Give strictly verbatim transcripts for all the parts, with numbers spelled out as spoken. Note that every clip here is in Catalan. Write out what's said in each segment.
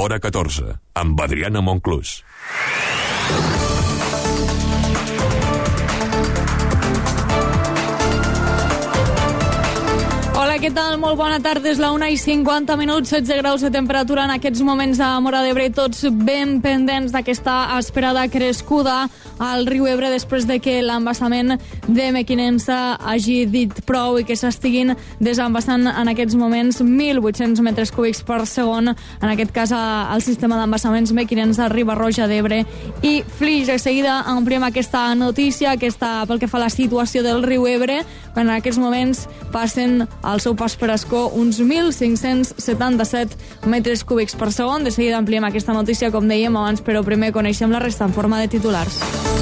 L'Hora catorze, amb Adriana Monclús. Hola, què tal? Molt bona tarda. És la una i cinquanta minuts, setze graus de temperatura en aquests moments a Móra d'Ebre, tots ben pendents d'aquesta esperada crescuda al riu Ebre després de que l'embassament de Mequinensa hagi dit prou i que s'estiguin desembassant en aquests moments mil vuit-cents metres cúbics per segon, en aquest cas al sistema d'embassaments Mequinensa, Riba-roja d'Ebre i Flix. De seguida ampliem aquesta notícia, aquesta pel que fa a la situació del riu Ebre, quan en aquests moments passen al seu pas per Ascó uns mil cinc-cents setanta-set metres cúbics per segon. De seguida ampliem aquesta notícia, com dèiem abans, però primer coneixem la resta en forma de titulars.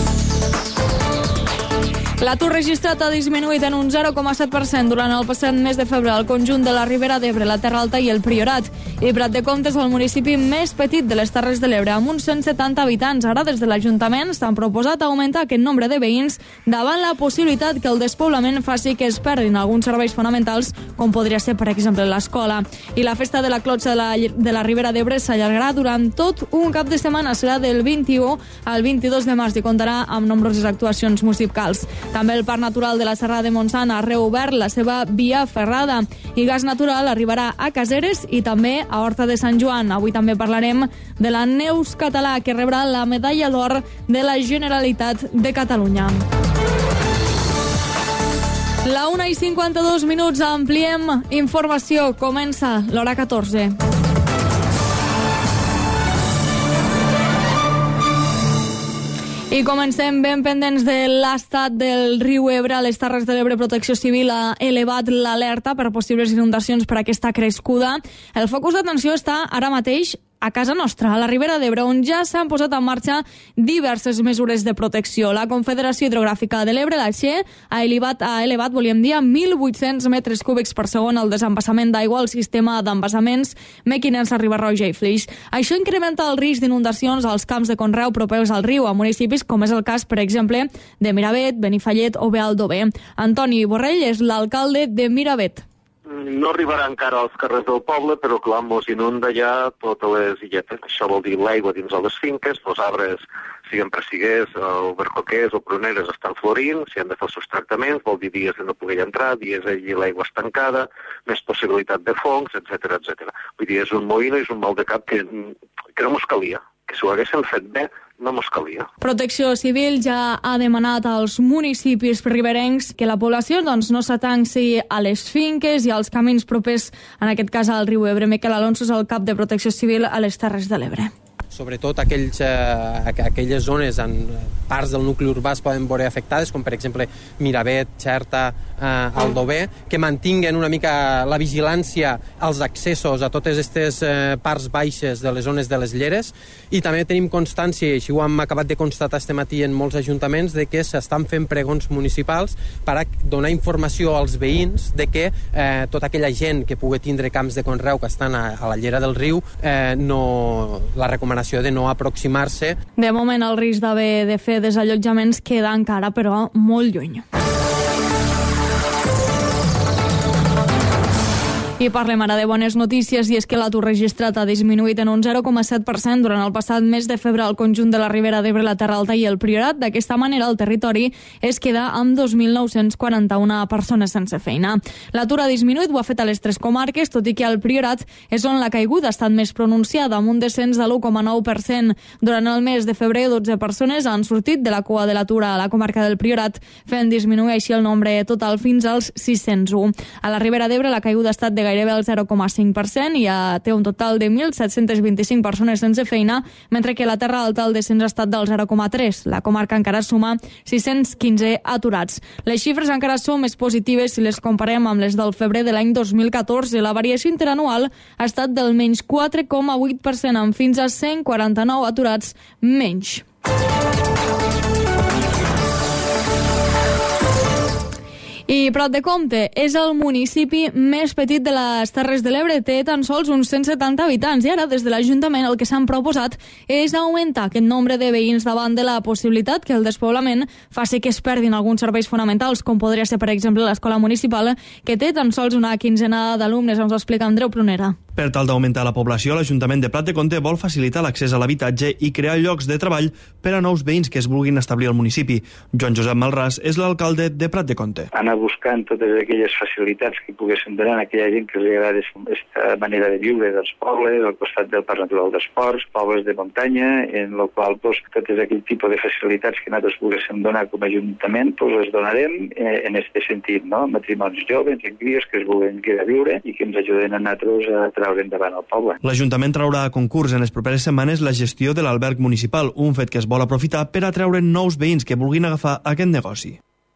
L'atur registrat ha disminuït en un zero coma set per cent durant el passat mes de febrer al conjunt de la Ribera d'Ebre, la Terra Alta i el Priorat. I Prat de Comte és el municipi més petit de les Terres de l'Ebre, amb uns cent setanta habitants. Ara, des de l'Ajuntament, s'han proposat augmentar aquest nombre de veïns davant la possibilitat que el despoblament faci que es perdin alguns serveis fonamentals, com podria ser, per exemple, l'escola. I la festa de la clotxa de la, de la Ribera d'Ebre s'allargarà durant tot un cap de setmana. Serà del vint-i-u al vint-i-dos de març i comptarà amb nombroses actuacions musicals. També el Parc Natural de la Serra de Montsant ha reobert la seva via ferrada i Gas Natural arribarà a Caseres i també a Horta de Sant Joan. Avui també parlarem de la Neus Català, que rebrà la medalla d'or de la Generalitat de Catalunya. La una i cinquanta-dos minuts, ampliem informació. Comença l'Hora catorze. I comencem ben pendents de l'estat del riu Ebre. A les Terres de l'Ebre, Protecció Civil ha elevat l'alerta per possibles inundacions per aquesta crescuda. El focus d'atenció està ara mateix a casa nostra, a la Ribera d'Ebre, on ja s'han posat en marxa diverses mesures de protecció. La Confederació Hidrogràfica de l'Ebre, la Xe, ha elevat, ha elevat, volíem dir, a mil vuit-cents metres cúbics per segon el desembassament d'aigua al sistema d'embassaments Mequinensa, Riba-roja i Flix. Això incrementa el risc d'inundacions als camps de conreu propers al riu, a municipis com és el cas, per exemple, de Miravet, Benifallet o Bealdover. Antoni Borrell és l'alcalde de Miravet. No arribarà encara als carrers del poble, però clar, mos inunda ja totes les illetes. Això vol dir l'aigua dins de les finques, els arbres, siguin pressiguers o bercoquers o pruneres, estan florint, s'hi han de fer els seus tractaments, vol dir dies de no poder entrar, dies allí l'aigua estancada, més possibilitat de fongs, etcètera, etcètera. Vull dir, és un moïno i és un mal de cap que, que no mos calia, que si ho haguessin fet bé, no mos calia. Protecció Civil ja ha demanat als municipis riberencs que la població doncs, no s'atanci a les finques i als camins propers, en aquest cas al riu Ebre. Miquel Alonso és el cap de Protecció Civil a les Terres de l'Ebre. Sobretot aquells, eh, aquelles zones en parts del nucli urbà es poden veure afectades, com per exemple Miravet, Xerta, eh, Aldover, que mantinguen una mica la vigilància als accessos a totes aquestes eh, parts baixes de les zones de les lleres, i també tenim constància, i així ho hem acabat de constatar este matí en molts ajuntaments, de que s'estan fent pregons municipals per a donar informació als veïns de que eh, tota aquella gent que pugui tindre camps de conreu que estan a, a la llera del riu, eh, no, la recomanació de no aproximar-se. De moment el risc d'haver de fer desallotjaments queda encara, però molt lluny. I parlem ara de bones notícies, i és que l'atur registrat ha disminuït en un zero coma set per cent durant el passat mes de febrer al conjunt de la Ribera d'Ebre, la Terra Alta i el Priorat. D'aquesta manera, el territori es queda amb dos mil nou-cents quaranta-una persones sense feina. L'atur ha disminuït, ho ha fet a les tres comarques, tot i que al Priorat és on la caiguda ha estat més pronunciada, amb un descens de l'u coma nou per cent. Durant el mes de febrer, dotze persones han sortit de la cua de l'atur a la comarca del Priorat, fent disminuir així el nombre total fins als sis-cents u. A la Ribera d'Ebre, la caiguda ha estat de gairebé el zero coma cinc per cent i ja té un total de mil set-cents vint-i-cinc persones sense feina, mentre que la Terra Alta el descens ha estat del zero coma tres. La comarca encara suma sis-cents quinze aturats. Les xifres encara són més positives si les comparem amb les del febrer de l'any dos mil catorze. La variació interanual ha estat del menys quatre coma vuit per cent, amb fins a cent quaranta-nou aturats menys. I Prat de Comte és el municipi més petit de les Terres de l'Ebre, té tan sols uns cent setanta habitants, i ara des de l'Ajuntament el que s'han proposat és augmentar aquest nombre de veïns davant de la possibilitat que el despoblament faci que es perdin alguns serveis fonamentals, com podria ser, per exemple, l'escola municipal, que té tan sols una quinzena d'alumnes. Ens ho explica Andreu Prunera. Per tal d'augmentar la població, l'Ajuntament de Prat de Comte vol facilitar l'accés a l'habitatge i crear llocs de treball per a nous veïns que es vulguin establir al municipi. Joan Josep Malràs és l'alcalde de Prat de Comte. Anar buscant totes aquelles facilitats que poguessin donar a aquella gent que li agrada aquesta manera de viure dels pobles, al costat del Parc Natural d'Esports, pobles de muntanya, en el qual doncs, totes aquell tipus de facilitats que nosaltres poguéssim donar com a Ajuntament doncs, les donarem eh, en aquest sentit, no? Matrimonis joves, en crios que es vulguin quedar a viure i que ens ajuden a nosaltres a treure endavant el poble. L'Ajuntament traurà a concurs en les properes setmanes la gestió de l'alberg municipal, un fet que es vol aprofitar per atreure nous veïns que vulguin agafar aquest negoci.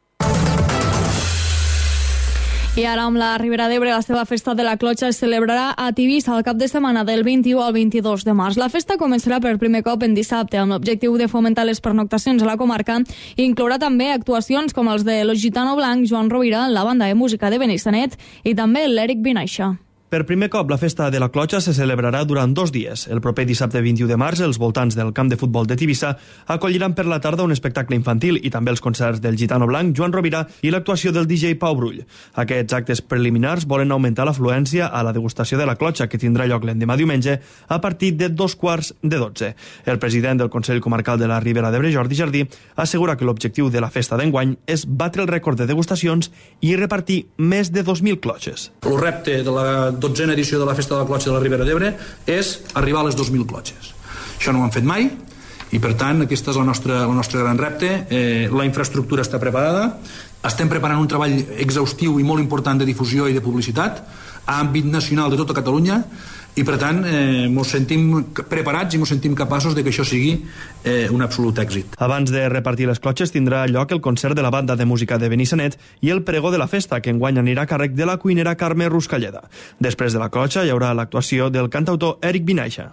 I ara amb la Ribera d'Ebre, la seva festa de la clotxa es celebrarà a Tivissa el cap de setmana del vint-i-u al vint-i-dos de març. La festa començarà per primer cop en dissabte amb l'objectiu de fomentar les pernoctacions a la comarca i inclourà també actuacions com els de Lo Gitano Blanc, Joan Rovira, la banda de música de Benissanet i també l'Eric Vinaixa. Per primer cop, la festa de la clotxa se celebrarà durant dos dies. El proper dissabte vint-i-u de març, els voltants del camp de futbol de Tivissa acolliran per la tarda un espectacle infantil i també els concerts del Gitano Blanc, Joan Rovira i l'actuació del D J Pau Brull. Aquests actes preliminars volen augmentar l'afluència a la degustació de la clotxa que tindrà lloc l'endemà diumenge a partir de dos quarts de dotze. El president del Consell Comarcal de la Ribera d'Ebre, Jordi Jardí, assegura que l'objectiu de la festa d'enguany és batre el rècord de degustacions i repartir més de dos mil clotxes. El repte de la dotzena edició de la Festa de la Clotxa de la Ribera d'Ebre és arribar a les dos mil clotxes. Això no ho han fet mai i per tant aquesta és la nostra, el nostre gran repte. Eh, la infraestructura està preparada, estem preparant un treball exhaustiu i molt important de difusió i de publicitat a àmbit nacional de tota Catalunya i per tant eh, ens sentim preparats i ens sentim capaços de que això sigui eh, un absolut èxit. Abans de repartir les clotxes tindrà lloc el concert de la banda de música de Benissanet i el pregó de la festa, que enguany anirà a càrrec de la cuinera Carme Ruscalleda. Després de la clotxa hi haurà l'actuació del cantautor Eric Vinaixa.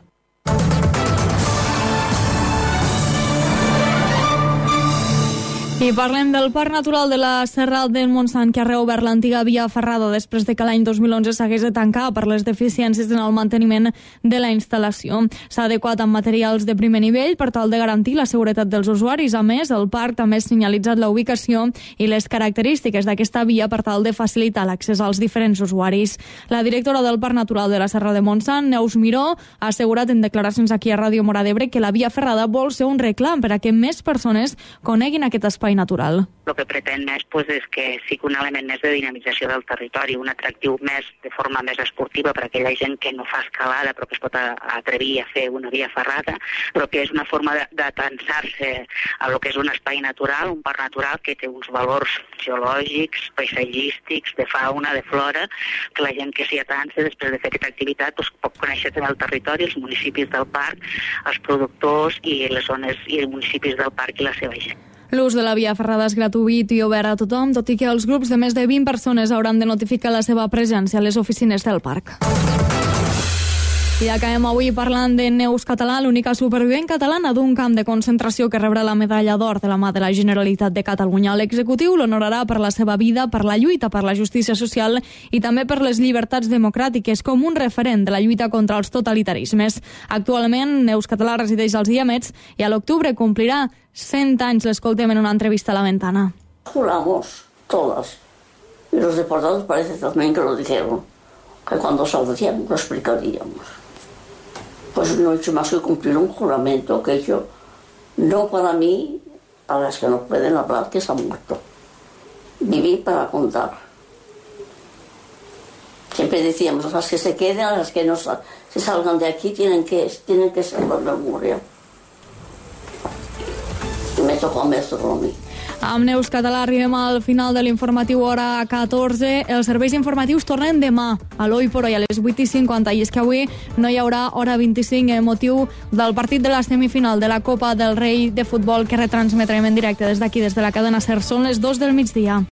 I parlem del Parc Natural de la Serra del Montsant, que ha reobert l'antiga via ferrada després de que l'any dos mil onze s'hagués de tancar per les deficiències en el manteniment de la instal·lació. S'ha adequat amb materials de primer nivell per tal de garantir la seguretat dels usuaris. A més, el parc també ha senyalitzat la ubicació i les característiques d'aquesta via per tal de facilitar l'accés als diferents usuaris. La directora del Parc Natural de la Serra de Montsant, Neus Miró, ha assegurat en declaracions aquí a Ràdio Mora d'Ebre que la via ferrada vol ser un reclam per a que més persones coneguin aquest espai natural. El que pretén més pues, és que sigui un element més de dinamització del territori, un atractiu més de forma més esportiva per a aquella gent que no fa escalada però que es pot atrevir a fer una via ferrada, però que és una forma d'atensar-se a lo que és un espai natural, un parc natural que té uns valors geològics, paisatgístics, de fauna, de flora, que la gent que s'hi atansa després de fer aquesta activitat pues, pot conèixer també el territori, els municipis del parc, els productors i les zones i els municipis del parc i la seva gent. L'ús de la via ferrada és gratuït i obert a tothom, tot i que els grups de més de vint persones hauran de notificar la seva presència a les oficines del parc. I acabem avui parlant de Neus Català, l'única supervivent catalana d'un camp de concentració que rebrà la medalla d'or de la mà de la Generalitat de Catalunya. L'executiu l'honorarà per la seva vida, per la lluita per la justícia social i també per les llibertats democràtiques, com un referent de la lluita contra els totalitarismes. Actualment, Neus Català resideix als Guiamets i a l'octubre complirà cent anys. L'escoltem en una entrevista a La Ventana. Juramos todas, y los deportados parece también que lo dijeron, que cuando saldríamos lo explicaríamos. Pues no he hecho más que cumplir un juramento que he hecho, no para mí, para las que no pueden hablar, que se han muerto. Vivir para contar. Siempre decíamos, las que se queden, las que no se salgan de aquí, tienen que, tienen que ser con memoria. I me tocó hacerlo a mí. Amb Neus Català arribem al final de l'informatiu hora catorze. Els serveis informatius tornen demà a l'Oi por Hoy a les vuit i cinquanta. I és que avui no hi haurà hora vint-i-cinc en motiu del partit de la semifinal de la Copa del Rei de futbol que retransmetrem en directe des d'aquí, des de la cadena SER. Són les dos del migdia.